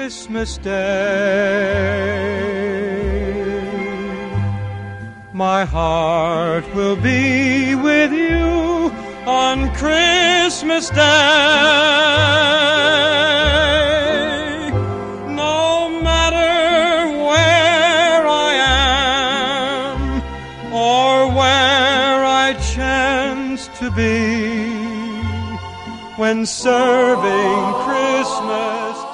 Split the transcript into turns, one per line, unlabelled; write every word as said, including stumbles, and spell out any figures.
Christmas Day. My heart will be with you on Christmas Day. No matter where I am or where I chance to be, when serving Christmas